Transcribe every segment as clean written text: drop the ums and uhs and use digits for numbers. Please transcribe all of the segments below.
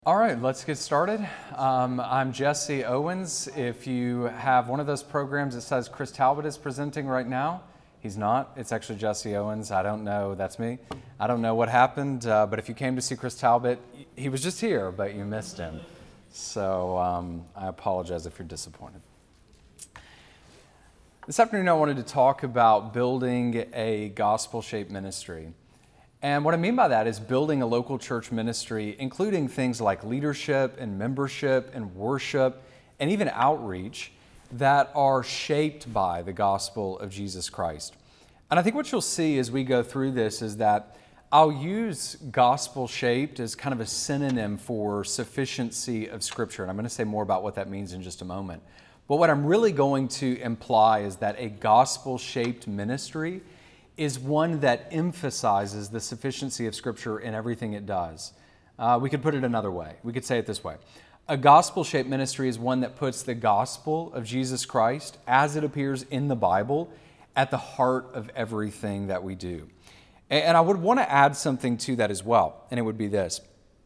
All right, let's get started. I'm Jesse Owens. If you have one of those programs that says Chris Talbot is presenting right now, he's not. It's actually Jesse Owens. I don't know. That's me. I don't know what happened, but if you came to see Chris Talbot, he was just here, but you missed him. So I apologize if you're disappointed. This afternoon, I wanted to talk about building a gospel-shaped ministry. And what I mean by that is building a local church ministry, including things like leadership and membership and worship and even outreach that are shaped by the gospel of Jesus Christ. And I think what you'll see as we go through this is that I'll use gospel-shaped as kind of a synonym for sufficiency of Scripture. And I'm going to say more about what that means in just a moment. But what I'm really going to imply is that a gospel-shaped ministry is one that emphasizes the sufficiency of Scripture in everything it does. We could put it another way. We could say it this way. A gospel-shaped ministry is one that puts the gospel of Jesus Christ, as it appears in the Bible, at the heart of everything that we do. And I would want to add something to that as well, and it would be this.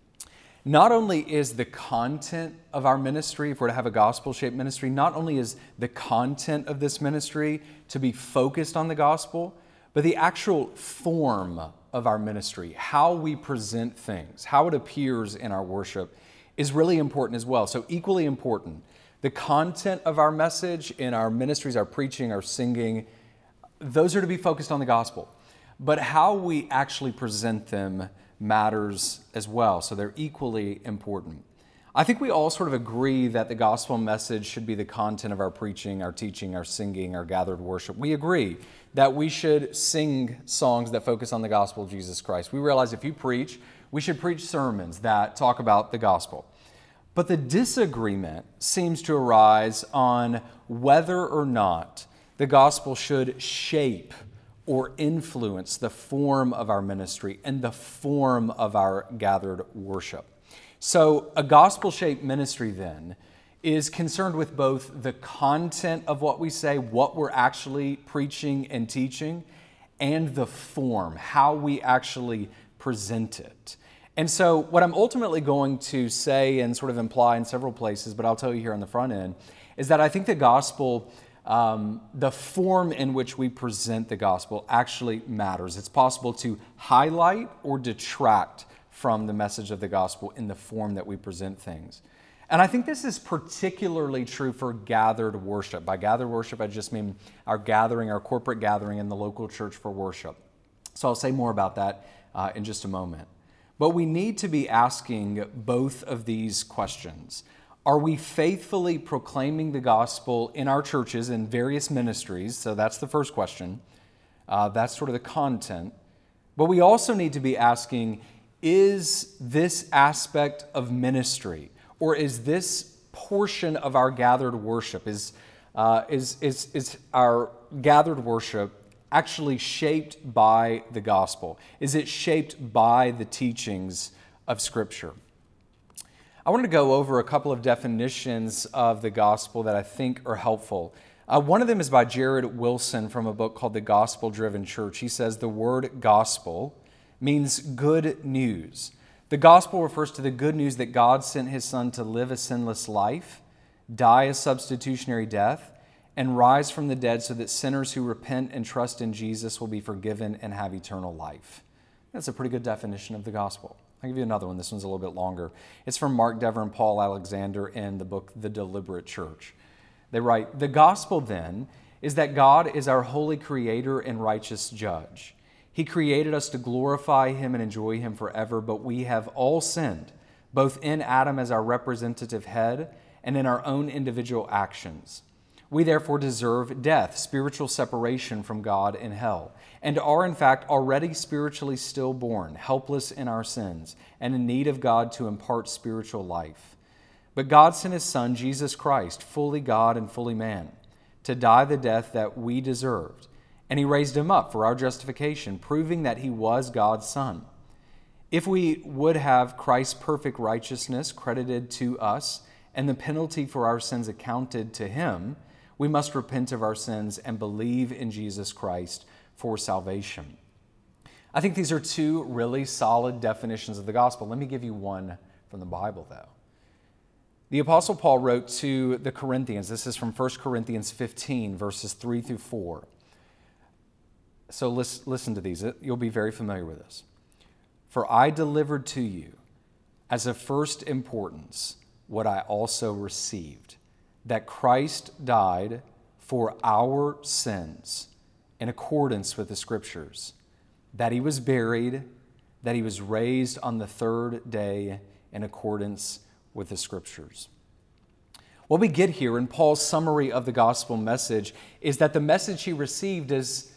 Not only is the content of our ministry, if we're to have a gospel-shaped ministry, not only is the content of this ministry to be focused on the gospel, but the actual form of our ministry, how we present things, how it appears in our worship, is really important as well. So equally important, the content of our message in our ministries, our preaching, our singing, those are to be focused on the gospel. But how we actually present them matters as well, so they're equally important. I think we all sort of agree that the gospel message should be the content of our preaching, our teaching, our singing, our gathered worship. We agree that we should sing songs that focus on the gospel of Jesus Christ. We realize if you preach, we should preach sermons that talk about the gospel. But the disagreement seems to arise on whether or not the gospel should shape or influence the form of our ministry and the form of our gathered worship. So a gospel-shaped ministry then is concerned with both the content of what we say, what we're actually preaching and teaching, and the form, how we actually present it. And so what I'm ultimately going to say and sort of imply in several places, but I'll tell you here on the front end, is that I think the gospel, the form in which we present the gospel actually matters. It's possible to highlight or detract from the message of the gospel in the form that we present things. And I think this is particularly true for gathered worship. By gathered worship, I just mean our gathering, our corporate gathering in the local church for worship. So I'll say more about that in just a moment. But we need to be asking both of these questions. Are we faithfully proclaiming the gospel in our churches in various ministries? So that's the first question. That's sort of the content. But we also need to be asking, is this aspect of ministry, or is this portion of our gathered worship, is our gathered worship actually shaped by the gospel? Is it shaped by the teachings of Scripture? I wanted to go over a couple of definitions of the gospel that I think are helpful. One of them is by Jared Wilson from a book called The Gospel-Driven Church. He says the word gospel means good news. The gospel refers to the good news that God sent His Son to live a sinless life, die a substitutionary death, and rise from the dead so that sinners who repent and trust in Jesus will be forgiven and have eternal life. That's a pretty good definition of the gospel. I'll give you another one. This one's a little bit longer. It's from Mark Dever and Paul Alexander in the book The Deliberate Church. They write, "The gospel then is that God is our holy creator and righteous judge. He created us to glorify Him and enjoy Him forever, but we have all sinned, both in Adam as our representative head and in our own individual actions. We therefore deserve death, spiritual separation from God in hell, and are in fact already spiritually stillborn, helpless in our sins, and in need of God to impart spiritual life. But God sent His Son, Jesus Christ, fully God and fully man, to die the death that we deserved. And He raised Him up for our justification, proving that He was God's Son. If we would have Christ's perfect righteousness credited to us and the penalty for our sins accounted to Him, we must repent of our sins and believe in Jesus Christ for salvation." I think these are two really solid definitions of the gospel. Let me give you one from the Bible, though. The Apostle Paul wrote to the Corinthians. This is from 1 Corinthians 15, verses 3 through 4. So listen to these. You'll be very familiar with this. For I delivered to you as of first importance what I also received, that Christ died for our sins in accordance with the Scriptures, that he was buried, that he was raised on the third day in accordance with the Scriptures. What we get here in Paul's summary of the gospel message is that the message he received is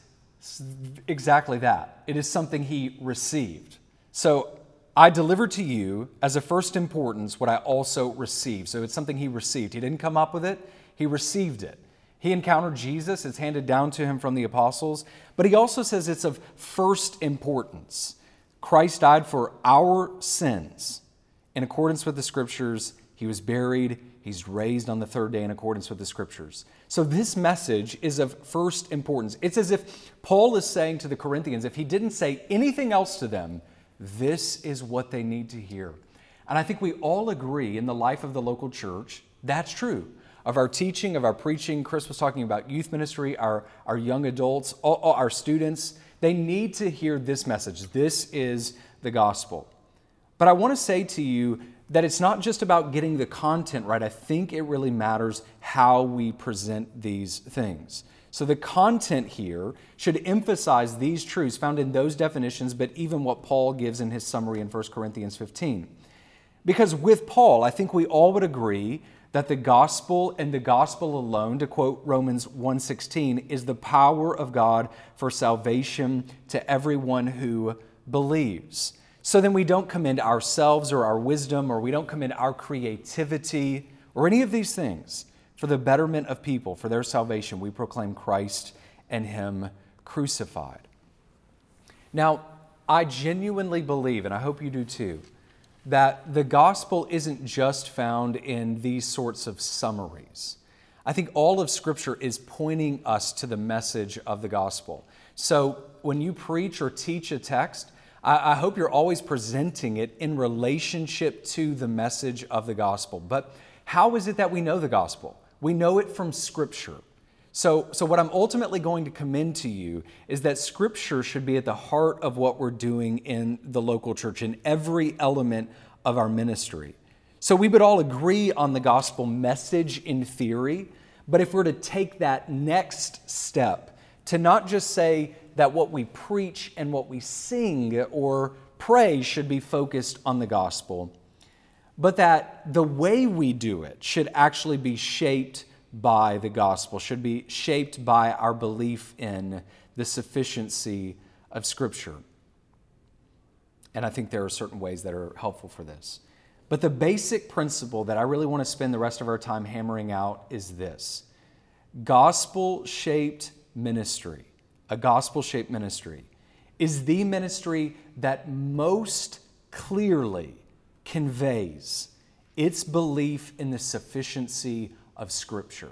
exactly that. It is something he received. So, I delivered to you as of first importance what I also received. So it's something he received. He didn't come up with it, he received it. He encountered Jesus, it's handed down to him from the apostles, but he also says it's of first importance. Christ died for our sins. In accordance with the Scriptures, he was buried, he's raised on the third day in accordance with the Scriptures. So this message is of first importance. It's as if Paul is saying to the Corinthians, if he didn't say anything else to them, this is what they need to hear. And I think we all agree in the life of the local church, that's true. Of our teaching, of our preaching, Chris was talking about youth ministry, our young adults, all our students, they need to hear this message. This is the gospel. But I want to say to you that it's not just about getting the content right. I think it really matters how we present these things. So the content here should emphasize these truths found in those definitions, but even what Paul gives in his summary in 1 Corinthians 15. Because with Paul, I think we all would agree that the gospel and the gospel alone, to quote Romans 1:16, is the power of God for salvation to everyone who believes. So then we don't commend ourselves or our wisdom, or we don't commend our creativity or any of these things. For the betterment of people, for their salvation, we proclaim Christ and him crucified. Now, I genuinely believe, and I hope you do too, that the gospel isn't just found in these sorts of summaries. I think all of Scripture is pointing us to the message of the gospel. So when you preach or teach a text, I hope you're always presenting it in relationship to the message of the gospel. But how is it that we know the gospel? We know it from Scripture. So what I'm ultimately going to commend to you is that Scripture should be at the heart of what we're doing in the local church, in every element of our ministry. So we would all agree on the gospel message in theory, but if we're to take that next step, to not just say that what we preach and what we sing or pray should be focused on the gospel, but that the way we do it should actually be shaped by the gospel, should be shaped by our belief in the sufficiency of Scripture. And I think there are certain ways that are helpful for this. But the basic principle that I really want to spend the rest of our time hammering out is this. Gospel-shaped ministry, a gospel-shaped ministry, is the ministry that most clearly conveys its belief in the sufficiency of Scripture.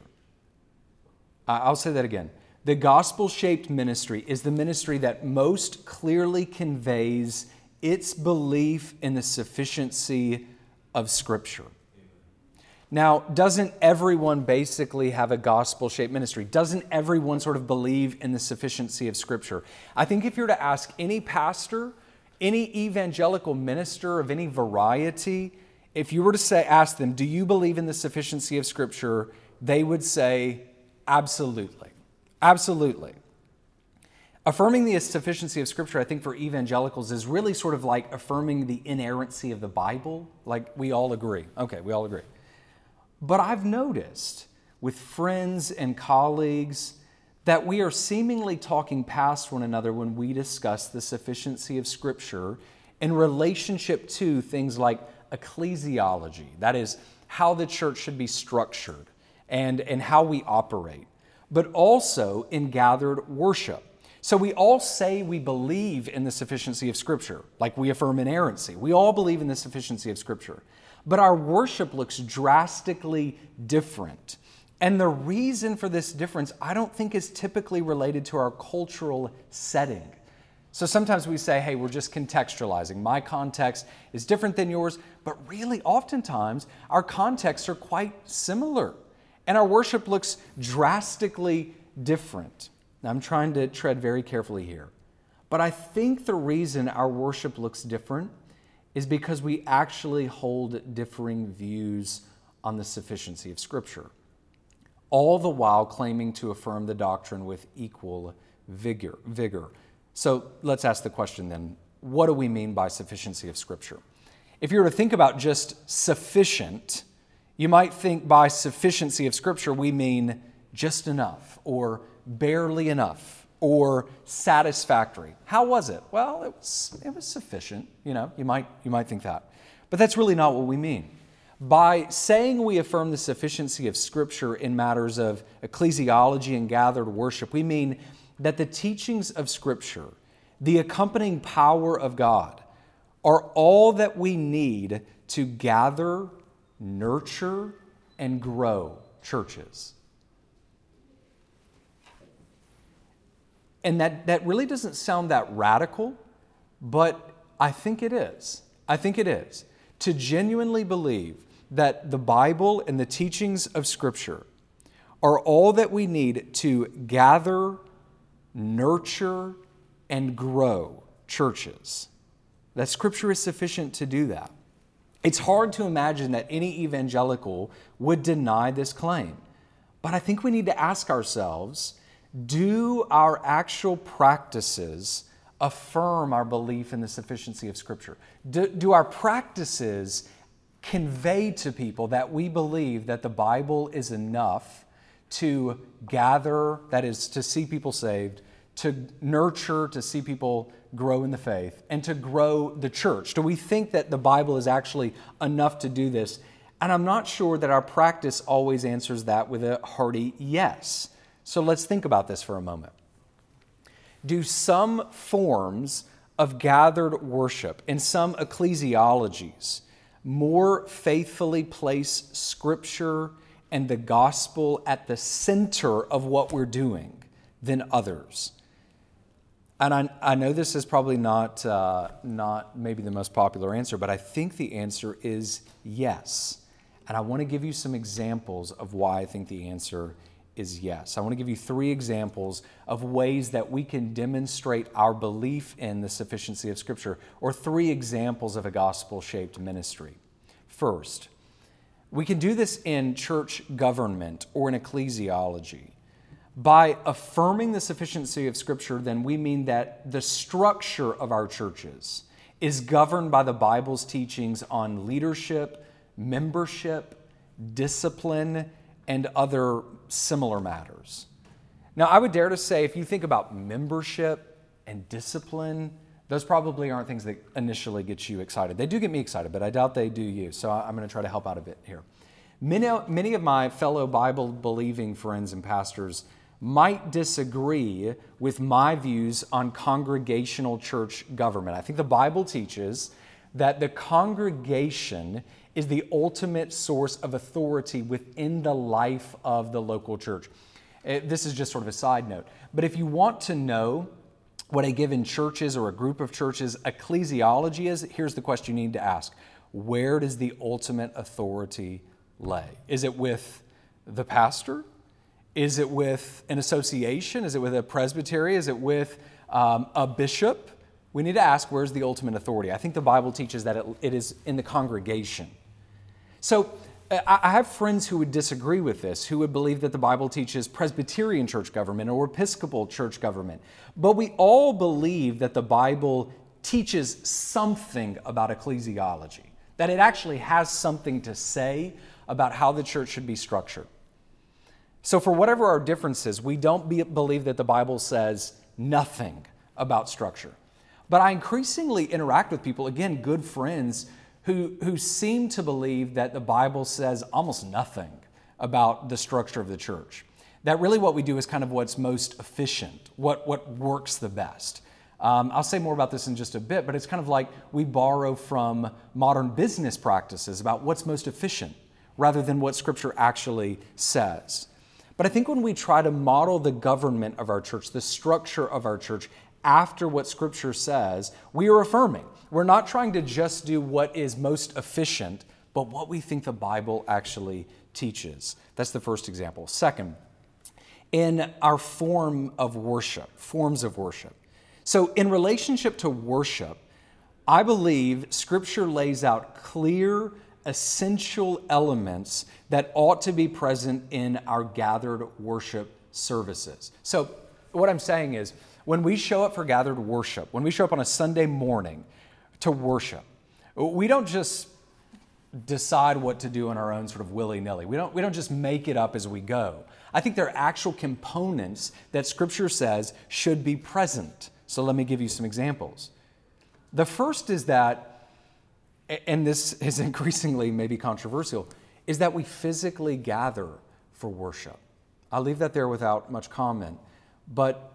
I'll say that again. The gospel-shaped ministry is the ministry that most clearly conveys its belief in the sufficiency of Scripture. Now, doesn't everyone basically have a gospel-shaped ministry? Doesn't everyone sort of believe in the sufficiency of Scripture? I think if you're to ask any pastor, any evangelical minister of any variety, if you were to ask them, do you believe in the sufficiency of Scripture? They would say, absolutely. Absolutely. Affirming the sufficiency of Scripture, I think, for evangelicals is really sort of like affirming the inerrancy of the Bible. Like, we all agree. Okay, we all agree. But I've noticed with friends and colleagues that we are seemingly talking past one another when we discuss the sufficiency of Scripture in relationship to things like ecclesiology, that is, how the church should be structured and how we operate, but also in gathered worship. So we all say we believe in the sufficiency of Scripture, like we affirm inerrancy. We all believe in the sufficiency of Scripture, but our worship looks drastically different. And the reason for this difference, I don't think, is typically related to our cultural setting. So sometimes we say, hey, we're just contextualizing. My context is different than yours, but really oftentimes our contexts are quite similar and our worship looks drastically different. Now, I'm trying to tread very carefully here, but I think the reason our worship looks different is because we actually hold differing views on the sufficiency of Scripture, all the while claiming to affirm the doctrine with equal vigor. So let's ask the question then, what do we mean by sufficiency of Scripture? If you were to think about just sufficient, you might think by sufficiency of Scripture we mean just enough, or barely enough, or satisfactory. How was it? Well, it was sufficient. You might think that. But that's really not what we mean. By saying we affirm the sufficiency of Scripture in matters of ecclesiology and gathered worship, we mean that the teachings of Scripture, the accompanying power of God, are all that we need to gather, nurture, and grow churches. And that really doesn't sound that radical, but I think it is. To genuinely believe that the Bible and the teachings of Scripture are all that we need to gather, nurture, and grow churches. That Scripture is sufficient to do that. It's hard to imagine that any evangelical would deny this claim. But I think we need to ask ourselves, do our actual practices affirm our belief in the sufficiency of Scripture? Do our practices convey to people that we believe that the Bible is enough to gather, that is, to see people saved, to nurture, to see people grow in the faith, and to grow the church? Do we think that the Bible is actually enough to do this? And I'm not sure that our practice always answers that with a hearty yes. So let's think about this for a moment. Do some forms of gathered worship in some ecclesiologies more faithfully place Scripture and the gospel at the center of what we're doing than others? And I know this is probably not maybe the most popular answer, but I think the answer is yes. And I want to give you some examples of why I think the answer is yes. I want to give you 3 examples of ways that we can demonstrate our belief in the sufficiency of Scripture, or 3 examples of a gospel-shaped ministry. First, we can do this in church government or in ecclesiology. By affirming the sufficiency of Scripture, then we mean that the structure of our churches is governed by the Bible's teachings on leadership, membership, discipline, and other similar matters. Now, I would dare to say, if you think about membership and discipline, those probably aren't things that initially get you excited. They do get me excited, but I doubt they do you. So I'm going to try to help out a bit here. Many of my fellow Bible-believing friends and pastors might disagree with my views on congregational church government. I think the Bible teaches that the congregation is the ultimate source of authority within the life of the local church. This is just sort of a side note. But if you want to know what a given church is or a group of churches ecclesiology is, here's the question you need to ask. Where does the ultimate authority lay? Is it with the pastor? Is it with an association? Is it with a presbytery? Is it with a bishop? We need to ask, where's the ultimate authority? I think the Bible teaches that it is in the congregation. So I have friends who would disagree with this, who would believe that the Bible teaches Presbyterian church government or Episcopal church government. But we all believe that the Bible teaches something about ecclesiology, that it actually has something to say about how the church should be structured. So for whatever our differences, we don't believe that the Bible says nothing about structure. But I increasingly interact with people, again, good friends, who seem to believe that the Bible says almost nothing about the structure of the church. That really what we do is kind of what's most efficient, what works the best. I'll say more about this in just a bit, but it's kind of like we borrow from modern business practices about what's most efficient rather than what Scripture actually says. But I think when we try to model the government of our church, the structure of our church, after what Scripture says, we are affirming. We're not trying to just do what is most efficient, but what we think the Bible actually teaches. That's the first example. Second, in our forms of worship. So in relationship to worship, I believe Scripture lays out clear, essential elements that ought to be present in our gathered worship services. So what I'm saying is, when we show up for gathered worship, when we show up on a Sunday morning to worship, we don't just decide what to do on our own sort of willy-nilly. We don't just make it up as we go. I think there are actual components that Scripture says should be present. So let me give you some examples. The first is that, and this is increasingly maybe controversial, is that we physically gather for worship. I'll leave that there without much comment, but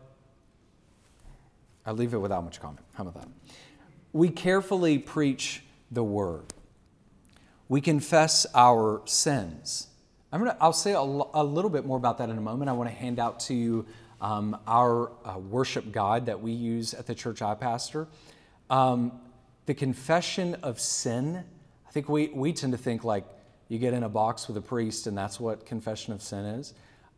I'll leave it without much comment. How about that? We carefully preach the Word. We confess our sins. I'll say a little bit more about that in a moment. I want to hand out to you our worship guide that we use at the church I pastor. The confession of sin, I think we tend to think like you get in a box with a priest and that's what confession of sin is.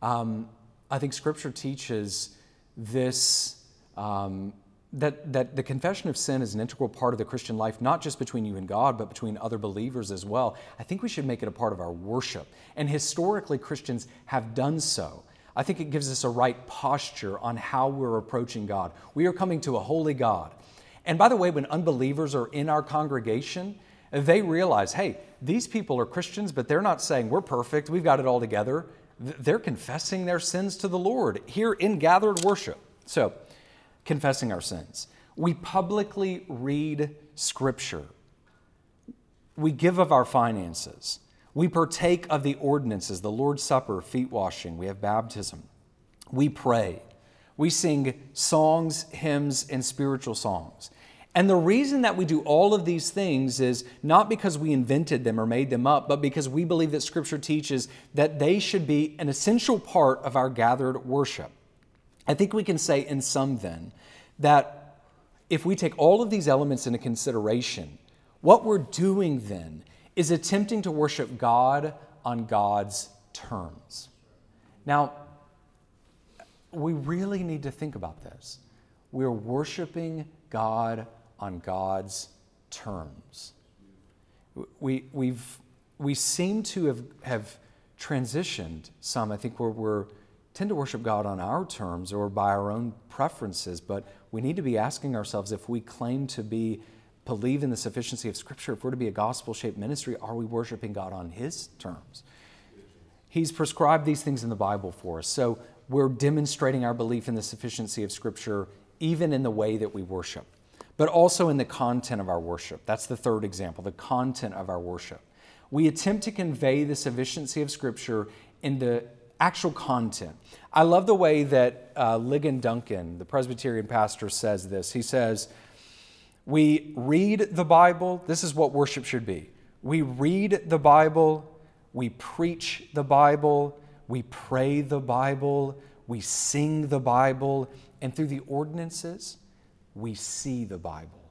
I think Scripture teaches this, that the confession of sin is an integral part of the Christian life, not just between you and God, but between other believers as well. I think we should make it a part of our worship. And historically, Christians have done so. I think it gives us a right posture on how we're approaching God. We are coming to a holy God. And by the way, when unbelievers are in our congregation, they realize, hey, these people are Christians, but they're not saying we're perfect, we've got it all together. They're confessing their sins to the Lord here in gathered worship. So, confessing our sins. We publicly read Scripture. We give of our finances. We partake of the ordinances, the Lord's Supper, feet washing. We have baptism. We pray. We sing songs, hymns, and spiritual songs. And the reason that we do all of these things is not because we invented them or made them up, but because we believe that Scripture teaches that they should be an essential part of our gathered worship. I think we can say in sum then that if we take all of these elements into consideration, what we're doing then is attempting to worship God on God's terms. Now, we really need to think about this. We're worshiping God on God's terms. We seem to have transitioned some, I think, where we tend to worship God on our terms or by our own preferences, but we need to be asking ourselves, if we claim to believe in the sufficiency of Scripture, if we're to be a gospel-shaped ministry, are we worshiping God on His terms? He's prescribed these things in the Bible for us, so we're demonstrating our belief in the sufficiency of Scripture even in the way that we worship, but also in the content of our worship. That's the third example, the content of our worship. We attempt to convey the sufficiency of Scripture in the actual content. I love the way that Ligon Duncan, the Presbyterian pastor, says this. He says, we read the Bible. This is what worship should be. We read the Bible. We preach the Bible. We pray the Bible. We sing the Bible. And through the ordinances, we see the Bible.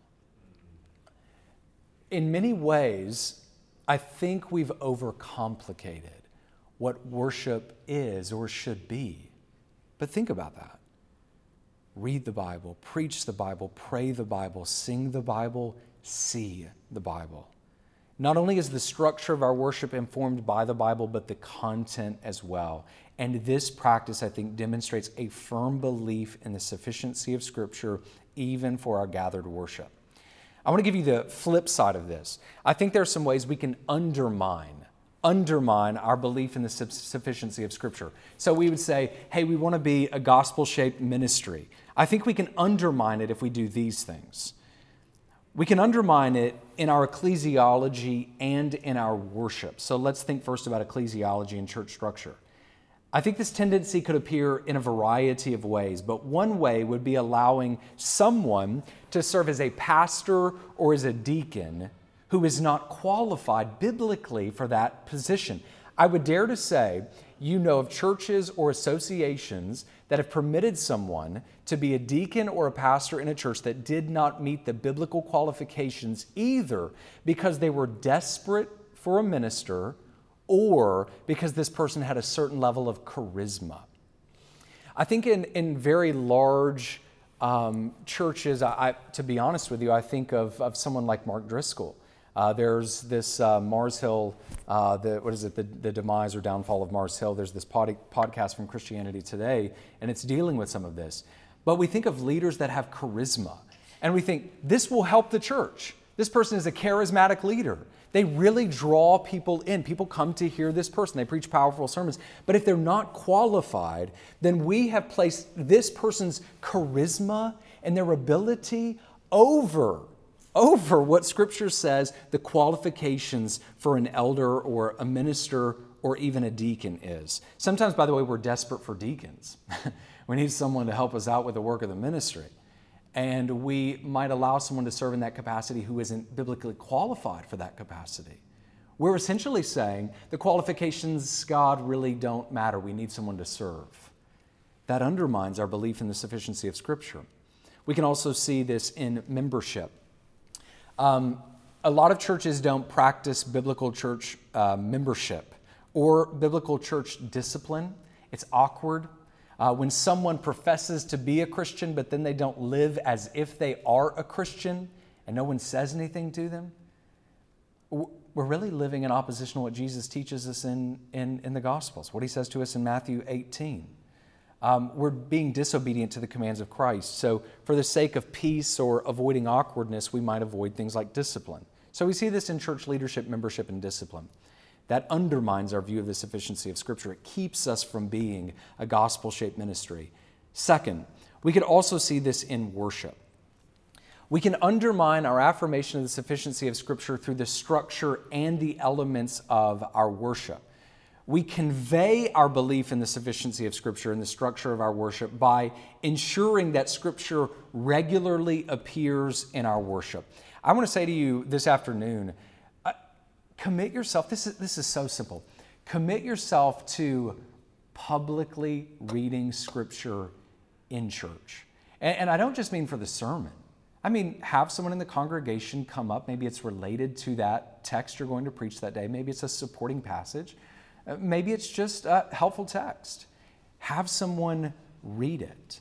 In many ways, I think we've overcomplicated what worship is or should be. But think about that. Read the Bible, preach the Bible, pray the Bible, sing the Bible, see the Bible. Not only is the structure of our worship informed by the Bible, but the content as well. And this practice, I think, demonstrates a firm belief in the sufficiency of Scripture, even for our gathered worship. I want to give you the flip side of this. I think there are some ways we can undermine our belief in the sufficiency of Scripture. So we would say, hey, we want to be a gospel-shaped ministry. I think we can undermine it if we do these things. We can undermine it in our ecclesiology and in our worship. So let's think first about ecclesiology and church structure. I think this tendency could appear in a variety of ways, but one way would be allowing someone to serve as a pastor or as a deacon who is not qualified biblically for that position. I would dare to say you know of churches or associations that have permitted someone to be a deacon or a pastor in a church that did not meet the biblical qualifications either because they were desperate for a minister or because this person had a certain level of charisma. I think in very large churches, to be honest with you, I think of someone like Mark Driscoll. There's this Mars Hill, the demise or downfall of Mars Hill. There's this podcast from Christianity Today, and it's dealing with some of this. But we think of leaders that have charisma, and we think, this will help the church. This person is a charismatic leader. They really draw people in. People come to hear this person. They preach powerful sermons. But if they're not qualified, then we have placed this person's charisma and their ability over what Scripture says the qualifications for an elder or a minister or even a deacon is. Sometimes, by the way, we're desperate for deacons. We need someone to help us out with the work of the ministry. And we might allow someone to serve in that capacity who isn't biblically qualified for that capacity. We're essentially saying the qualifications, God, really don't matter. We need someone to serve. That undermines our belief in the sufficiency of Scripture. We can also see this in membership. A lot of churches don't practice biblical church membership or biblical church discipline. It's awkward. When someone professes to be a Christian, but then they don't live as if they are a Christian, and no one says anything to them, we're really living in opposition to what Jesus teaches us in the Gospels, what he says to us in Matthew 18. We're being disobedient to the commands of Christ. So for the sake of peace or avoiding awkwardness, we might avoid things like discipline. So we see this in church leadership, membership, and discipline. That undermines our view of the sufficiency of Scripture. It keeps us from being a gospel-shaped ministry. Second, we could also see this in worship. We can undermine our affirmation of the sufficiency of Scripture through the structure and the elements of our worship. We convey our belief in the sufficiency of Scripture and the structure of our worship by ensuring that Scripture regularly appears in our worship. I want to say to you this afternoon, commit yourself, this is so simple, commit yourself to publicly reading Scripture in church. And I don't just mean for the sermon. I mean, have someone in the congregation come up. Maybe it's related to that text you're going to preach that day. Maybe it's a supporting passage. Maybe it's just a helpful text. Have someone read it.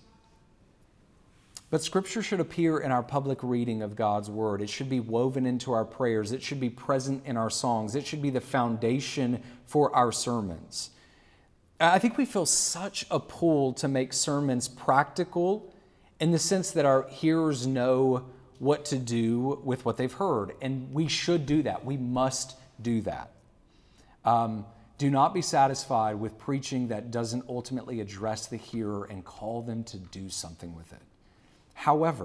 But Scripture should appear in our public reading of God's Word. It should be woven into our prayers. It should be present in our songs. It should be the foundation for our sermons. I think we feel such a pull to make sermons practical in the sense that our hearers know what to do with what they've heard. And we should do that. We must do that. Do not be satisfied with preaching that doesn't ultimately address the hearer and call them to do something with it. However,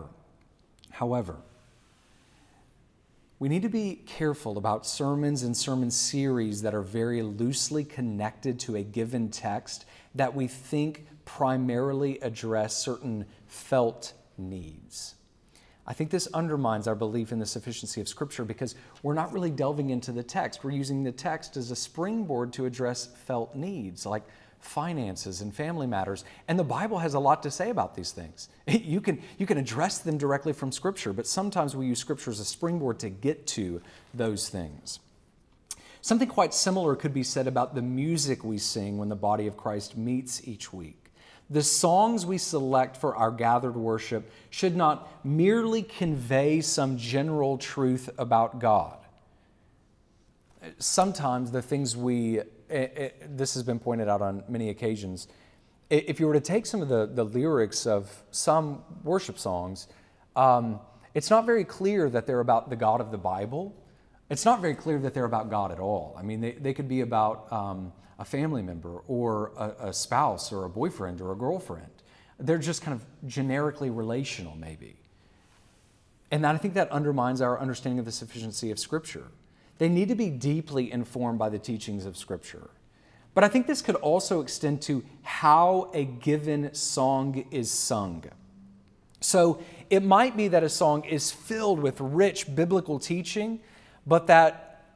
we need to be careful about sermons and sermon series that are very loosely connected to a given text that we think primarily address certain felt needs. I think this undermines our belief in the sufficiency of Scripture because we're not really delving into the text. We're using the text as a springboard to address felt needs like finances and family matters. And the Bible has a lot to say about these things. You can address them directly from Scripture, but sometimes we use Scripture as a springboard to get to those things. Something quite similar could be said about the music we sing when the body of Christ meets each week. The songs we select for our gathered worship should not merely convey some general truth about God. Sometimes the things this has been pointed out on many occasions, if you were to take some of the lyrics of some worship songs, it's not very clear that they're about the God of the Bible. It's not very clear that they're about God at all. I mean, they could be about a family member or a spouse or a boyfriend or a girlfriend. They're just kind of generically relational, maybe. And I think that undermines our understanding of the sufficiency of Scripture. They need to be deeply informed by the teachings of Scripture. But I think this could also extend to how a given song is sung. So it might be that a song is filled with rich biblical teaching, but that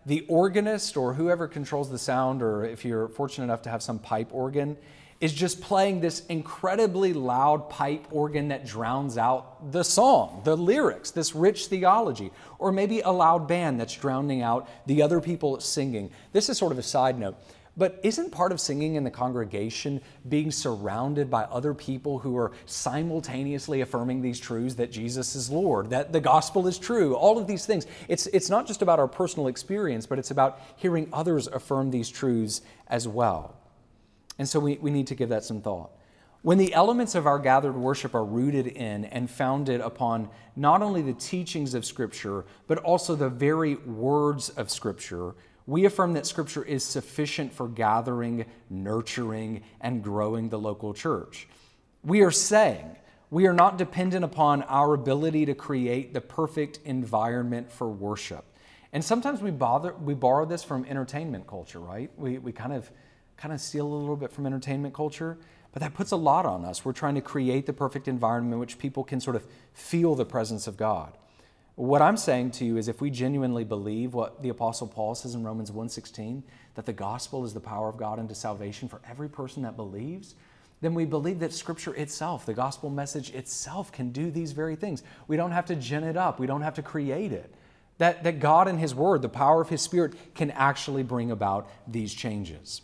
the organist or whoever controls the sound, or if you're fortunate enough to have some pipe organ, is just playing this incredibly loud pipe organ that drowns out the song, the lyrics, this rich theology. Or maybe a loud band that's drowning out the other people singing. This is sort of a side note. But isn't part of singing in the congregation being surrounded by other people who are simultaneously affirming these truths, that Jesus is Lord, that the gospel is true, all of these things? It's not just about our personal experience, but it's about hearing others affirm these truths as well. And so we need to give that some thought. When the elements of our gathered worship are rooted in and founded upon not only the teachings of Scripture, but also the very words of Scripture, we affirm that Scripture is sufficient for gathering, nurturing, and growing the local church. We are saying we are not dependent upon our ability to create the perfect environment for worship. And sometimes we borrow this from entertainment culture, right? We kind of steal a little bit from entertainment culture, but that puts a lot on us. We're trying to create the perfect environment in which people can sort of feel the presence of God. What I'm saying to you is, if we genuinely believe what the Apostle Paul says in Romans 1:16, that the gospel is the power of God unto salvation for every person that believes, then we believe that Scripture itself, the gospel message itself, can do these very things. We don't have to gin it up. We don't have to create it. That God and His Word, the power of His Spirit, can actually bring about these changes.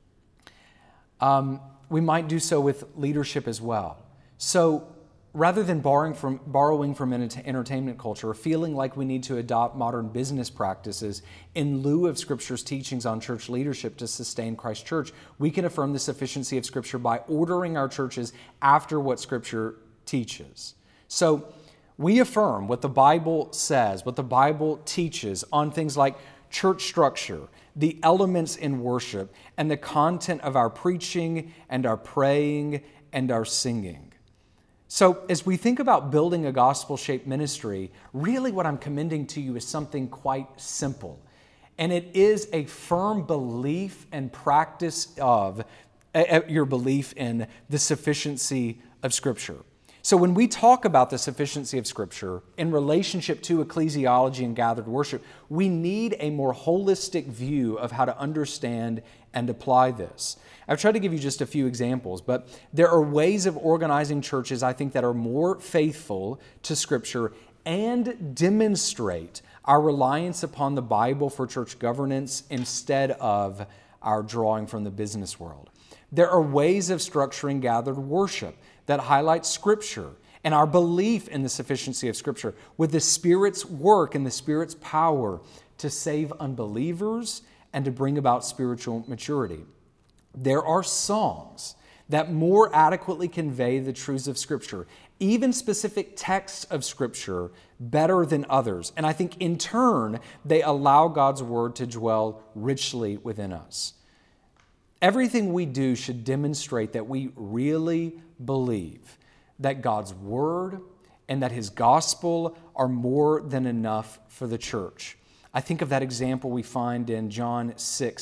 We might do so with leadership as well. So rather than borrowing from entertainment culture, or feeling like we need to adopt modern business practices in lieu of Scripture's teachings on church leadership to sustain Christ's church, we can affirm the sufficiency of Scripture by ordering our churches after what Scripture teaches. So we affirm what the Bible says, what the Bible teaches on things like church structure, the elements in worship, and the content of our preaching and our praying and our singing. So as we think about building a gospel-shaped ministry, really what I'm commending to you is something quite simple. And it is a firm belief and practice of your belief in the sufficiency of Scripture. So when we talk about the sufficiency of Scripture in relationship to ecclesiology and gathered worship, we need a more holistic view of how to understand and apply this. I've tried to give you just a few examples, but there are ways of organizing churches, I think, that are more faithful to Scripture and demonstrate our reliance upon the Bible for church governance instead of our drawing from the business world. There are ways of structuring gathered worship that highlight Scripture and our belief in the sufficiency of Scripture with the Spirit's work and the Spirit's power to save unbelievers and to bring about spiritual maturity. There are songs that more adequately convey the truths of Scripture, even specific texts of Scripture, better than others. And I think in turn, they allow God's Word to dwell richly within us. Everything we do should demonstrate that we really believe that God's Word and that His gospel are more than enough for the church. I think of that example we find in John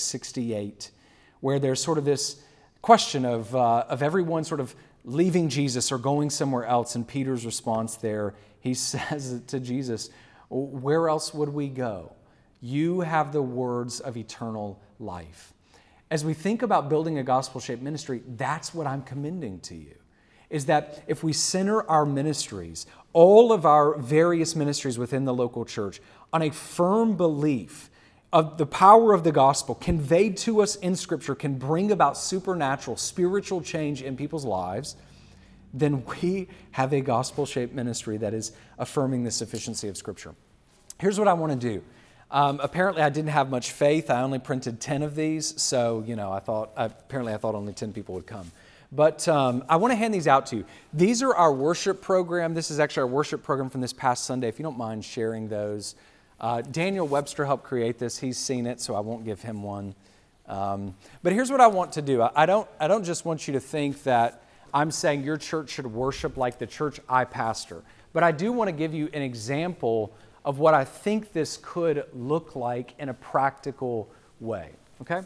6:68, where there's sort of this question of everyone sort of leaving Jesus or going somewhere else, and Peter's response there, he says to Jesus, "Where else would we go? You have the words of eternal life." As we think about building a gospel-shaped ministry, that's what I'm commending to you, is that if we center our ministries, all of our various ministries within the local church, on a firm belief of the power of the gospel conveyed to us in Scripture can bring about supernatural, spiritual change in people's lives, then we have a gospel-shaped ministry that is affirming the sufficiency of Scripture. Here's what I want to do. Apparently, I didn't have much faith. I only printed 10 of these, so I thought only 10 people would come. But I want to hand these out to you. These are our worship program. This is actually our worship program from this past Sunday. If you don't mind sharing those. Daniel Webster helped create this. He's seen it, so I won't give him one. But here's what I want to do. I don't just want you to think that I'm saying your church should worship like the church I pastor. But I do want to give you an example of what I think this could look like in a practical way. Okay?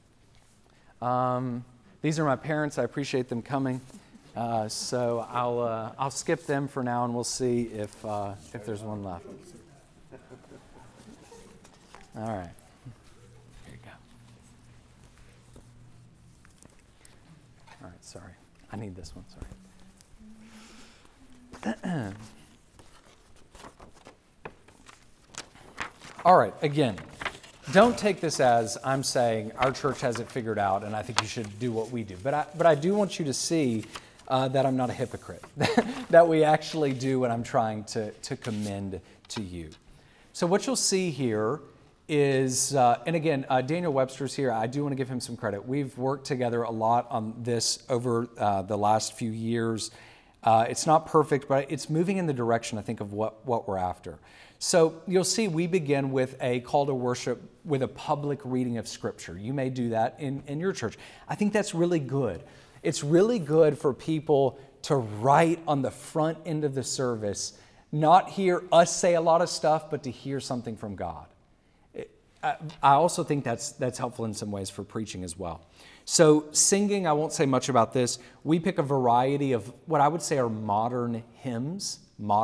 These are my parents. I appreciate them coming. So I'll skip them for now, and we'll see if there's one left. All right. Sorry. I need this one. Sorry. All right. Again, don't take this as I'm saying our church has it figured out and I think you should do what we do. But I do want you to see that I'm not a hypocrite, that we actually do what I'm trying to commend to you. So what you'll see here is, and again, Daniel Webster's here. I do want to give him some credit. We've worked together a lot on this over the last few years. It's not perfect, but it's moving in the direction, I think, of what we're after. So you'll see we begin with a call to worship with a public reading of Scripture. You may do that in your church. I think that's really good. It's really good for people to write on the front end of the service, not hear us say a lot of stuff, but to hear something from God. I also think that's helpful in some ways for preaching as well. So singing, I won't say much about this. We pick a variety of what I would say are modern hymns,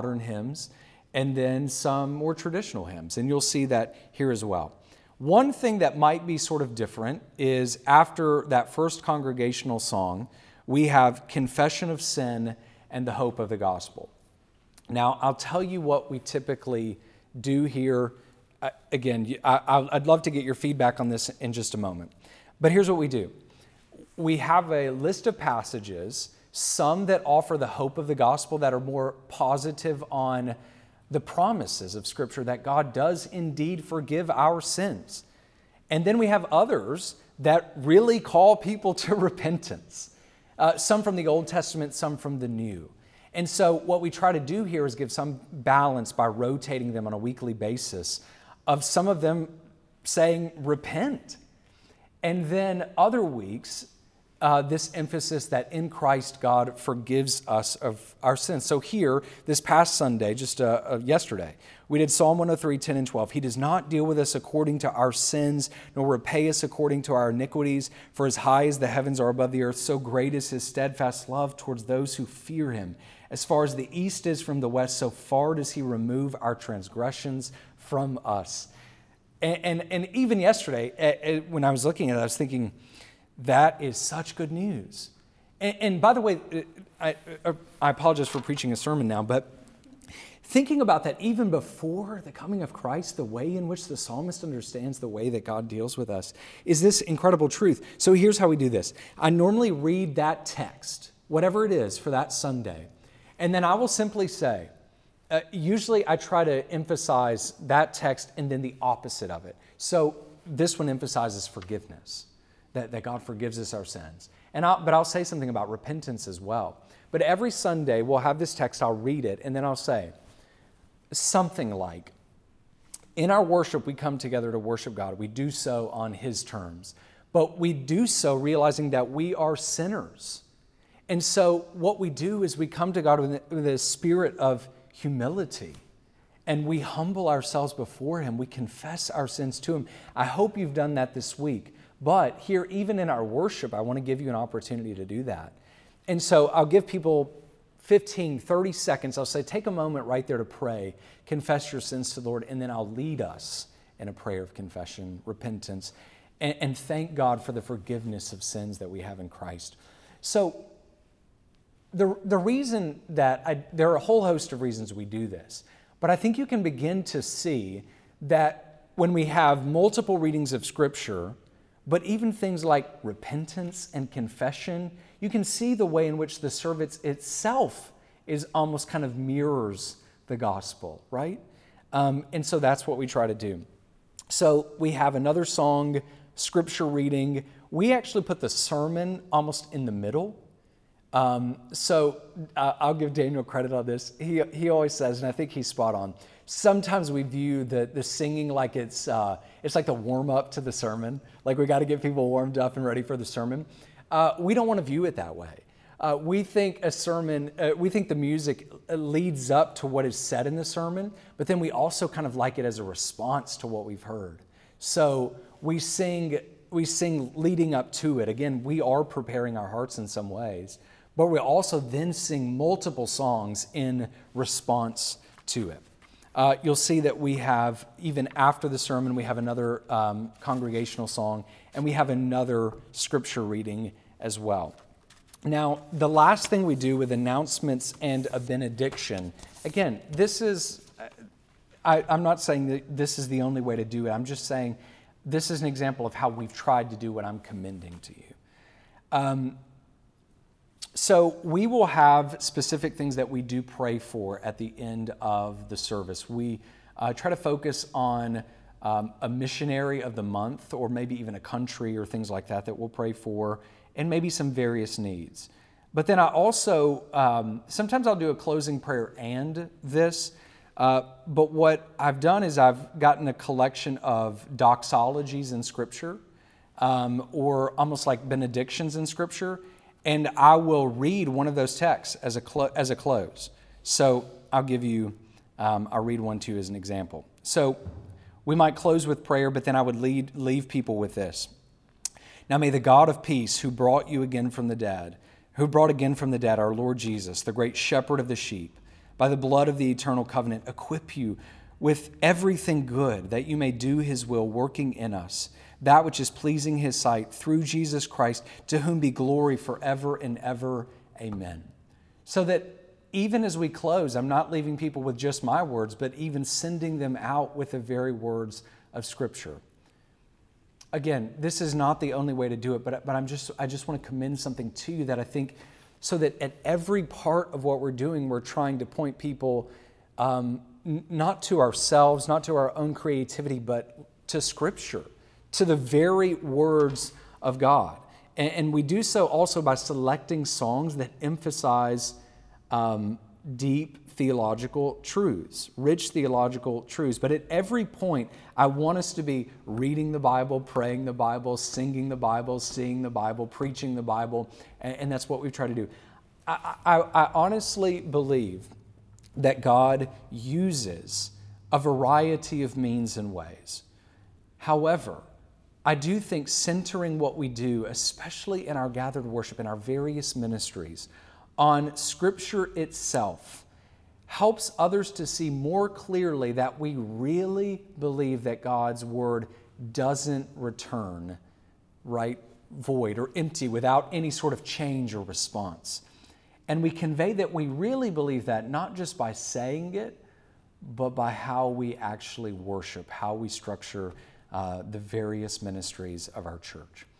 and then some more traditional hymns. And you'll see that here as well. One thing that might be sort of different is after that first congregational song, we have Confession of Sin and the Hope of the Gospel. Now, I'll tell you what we typically do here. Again, I'd love to get your feedback on this in just a moment. But here's what we do. We have a list of passages, some that offer the hope of the gospel that are more positive on the promises of Scripture that God does indeed forgive our sins. And then we have others that really call people to repentance. Some from the Old Testament, some from the New. And so what we try to do here is give some balance by rotating them on a weekly basis of some of them saying, repent. And then other weeks, this emphasis that in Christ God forgives us of our sins. So here, this past Sunday, just yesterday, we did Psalm 103, 10 and 12. He does not deal with us according to our sins, nor repay us according to our iniquities. For as high as the heavens are above the earth, so great is His steadfast love towards those who fear Him. As far as the east is from the west, so far does He remove our transgressions from us. And even yesterday, when I was looking at it, I was thinking, that is such good news. And by the way, I apologize for preaching a sermon now, but thinking about that even before the coming of Christ, the way in which the psalmist understands the way that God deals with us is this incredible truth. So here's how we do this. I normally read that text, whatever it is for that Sunday, and then I will simply say, usually I try to emphasize that text and then the opposite of it. So this one emphasizes forgiveness, that God forgives us our sins. But I'll say something about repentance as well. But every Sunday we'll have this text, I'll read it, and then I'll say something like, in our worship we come together to worship God. We do so on His terms. But we do so realizing that we are sinners. And so what we do is we come to God with a spirit of humility, and we humble ourselves before Him. We confess our sins to Him. I hope you've done that this week. But here, even in our worship, I want to give you an opportunity to do that. And so I'll give people 15, 30 seconds. I'll say, take a moment right there to pray, confess your sins to the Lord, and then I'll lead us in a prayer of confession, repentance, and thank God for the forgiveness of sins that we have in Christ. So the reason that there are a whole host of reasons we do this, but I think you can begin to see that when we have multiple readings of Scripture, but even things like repentance and confession, you can see the way in which the service itself is almost kind of mirrors the gospel, right? And so that's what we try to do. So we have another song, Scripture reading. We actually put the sermon almost in the middle. So I'll give Daniel credit on this. He always says, and I think he's spot on, sometimes we view the singing like it's like the warm-up to the sermon. Like we got to get people warmed up and ready for the sermon. We don't want to view it that way. We think the music leads up to what is said in the sermon, but then we also kind of like it as a response to what we've heard. So we sing leading up to it. Again, we are preparing our hearts in some ways, but we also then sing multiple songs in response to it. You'll see that we have, even after the sermon, we have another congregational song, and we have another Scripture reading as well. Now, the last thing we do with announcements and a benediction, again, this is, I'm not saying that this is the only way to do it. I'm just saying this is an example of how we've tried to do what I'm commending to you. So we will have specific things that we do pray for at the end of the service. We try to focus on a missionary of the month, or maybe even a country or things like that we'll pray for, and maybe some various needs. But then I also, sometimes I'll do a closing prayer and this, but what I've done is I've gotten a collection of doxologies in Scripture, or almost like benedictions in Scripture, and I will read one of those texts as a close. So I'll read one to you as an example. So we might close with prayer, but then I would leave people with this. Now may the God of peace, who brought again from the dead our Lord Jesus, the great shepherd of the sheep, by the blood of the eternal covenant, equip you with everything good, that you may do his will, working in us that which is pleasing his sight, through Jesus Christ, to whom be glory forever and ever. Amen. So that even as we close, I'm not leaving people with just my words, but even sending them out with the very words of Scripture. Again, this is not the only way to do it, but I just want to commend something to you that I think, so that at every part of what we're doing, we're trying to point people not to ourselves, not to our own creativity, but to Scripture, to the very words of God. And we do so also by selecting songs that emphasize deep theological truths, rich theological truths. But at every point, I want us to be reading the Bible, praying the Bible, singing the Bible, seeing the Bible, preaching the Bible, and that's what we try to do. I honestly believe that God uses a variety of means and ways. However, I do think centering what we do, especially in our gathered worship, in our various ministries, on Scripture itself, helps others to see more clearly that we really believe that God's Word doesn't return void or empty without any sort of change or response. And we convey that we really believe that not just by saying it, but by how we actually worship, how we structure the various ministries of our church.